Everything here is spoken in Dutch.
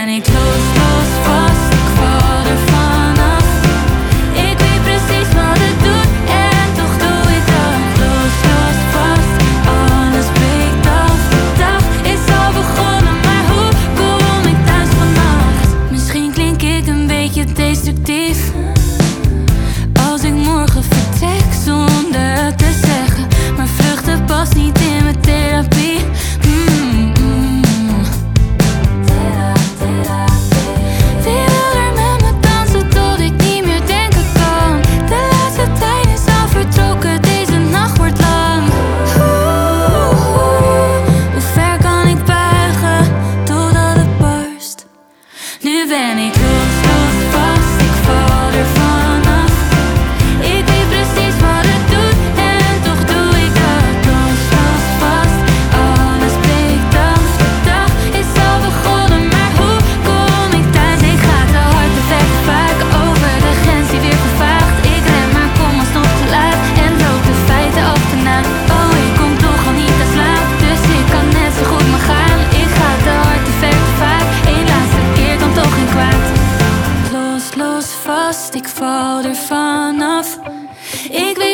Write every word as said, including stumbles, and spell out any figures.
ben ik los, los, vast. Ik val er vanaf. Ik weet precies wat het doet en toch doe ik dat. Los, los, vast. Alles breekt af. De dag is al begonnen, maar hoe kom ik thuis vannacht? Misschien klink ik een beetje destructief als ik morgen vertrek zonder het te zeggen. Maar vluchten past niet in mijn therapie. mm, mm. Wie wil er met me dansen tot ik niet meer denken kan? De laatste tijd is al vertrokken, deze nacht wordt lang. Oeh, hoe ver kan ik buigen totdat het barst? Nu ben ik los, los, vast. Ik val er vanaf. Ik weet precies wat het doet en toch doe ik dat. Los, los, vast. Alles breekt af. De dag is al begonnen, maar hoe kom ik thuis? Ik ga te hard, te ver, te vaak over de grens die weer vervaagt. Ik ren, maar kom alsnog te laat en loop de feiten achterna. Oh, ik kom toch al niet te slaap, dus ik kan net zo goed maar gaan. Ik ga te hard, te ver, te vaak. Eén laatste keer kan toch geen kwaad. Los, los, vast, ik val er vanaf. Ik weet